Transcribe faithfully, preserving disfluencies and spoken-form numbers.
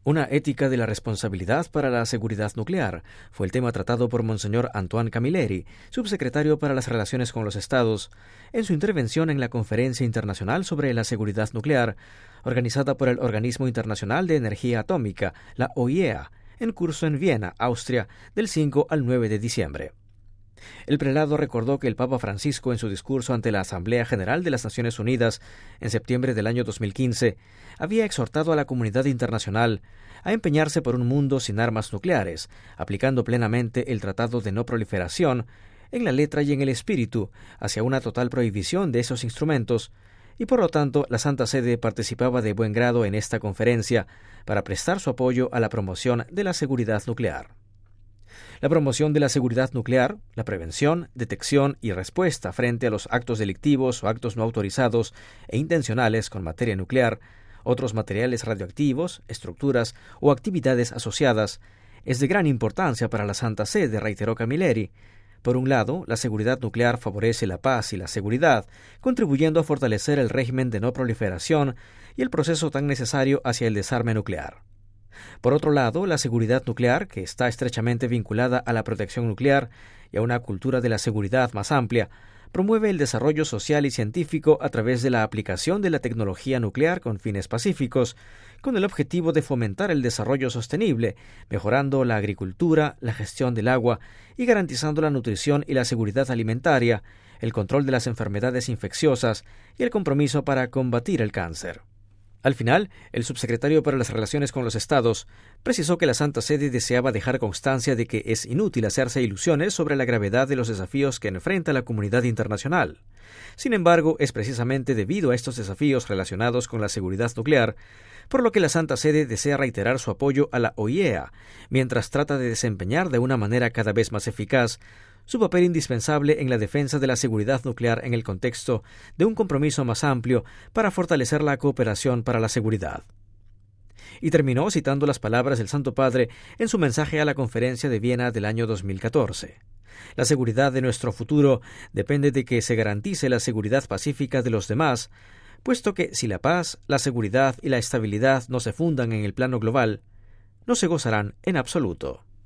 Una ética de la responsabilidad para la seguridad nuclear fue el tema tratado por Monseñor Antoine Camilleri, subsecretario para las Relaciones con los Estados, en su intervención en la Conferencia Internacional sobre la Seguridad Nuclear, organizada por el Organismo Internacional de Energía Atómica, la O I E A, en curso en Viena, Austria, del cinco al nueve de diciembre. El prelado recordó que el Papa Francisco, en su discurso ante la Asamblea General de las Naciones Unidas en septiembre del año dos mil quince, había exhortado a la comunidad internacional a empeñarse por un mundo sin armas nucleares, aplicando plenamente el Tratado de No Proliferación, en la letra y en el espíritu, hacia una total prohibición de esos instrumentos, y por lo tanto la Santa Sede participaba de buen grado en esta conferencia para prestar su apoyo a la promoción de la seguridad nuclear. La promoción de la seguridad nuclear, la prevención, detección y respuesta frente a los actos delictivos o actos no autorizados e intencionales con materia nuclear, otros materiales radioactivos, estructuras o actividades asociadas, es de gran importancia para la Santa Sede, reiteró Camilleri. Por un lado, la seguridad nuclear favorece la paz y la seguridad, contribuyendo a fortalecer el régimen de no proliferación y el proceso tan necesario hacia el desarme nuclear. Por otro lado, la seguridad nuclear, que está estrechamente vinculada a la protección nuclear y a una cultura de la seguridad más amplia, promueve el desarrollo social y científico a través de la aplicación de la tecnología nuclear con fines pacíficos, con el objetivo de fomentar el desarrollo sostenible, mejorando la agricultura, la gestión del agua y garantizando la nutrición y la seguridad alimentaria, el control de las enfermedades infecciosas y el compromiso para combatir el cáncer. Al final, el subsecretario para las Relaciones con los Estados precisó que la Santa Sede deseaba dejar constancia de que es inútil hacerse ilusiones sobre la gravedad de los desafíos que enfrenta la comunidad internacional. Sin embargo, es precisamente debido a estos desafíos relacionados con la seguridad nuclear, por lo que la Santa Sede desea reiterar su apoyo a la O I E A, mientras trata de desempeñar de una manera cada vez más eficaz su papel indispensable en la defensa de la seguridad nuclear en el contexto de un compromiso más amplio para fortalecer la cooperación para la seguridad. Y terminó citando las palabras del Santo Padre en su mensaje a la Conferencia de Viena del año dos mil catorce. La seguridad de nuestro futuro depende de que se garantice la seguridad pacífica de los demás, puesto que si la paz, la seguridad y la estabilidad no se fundan en el plano global, no se gozarán en absoluto.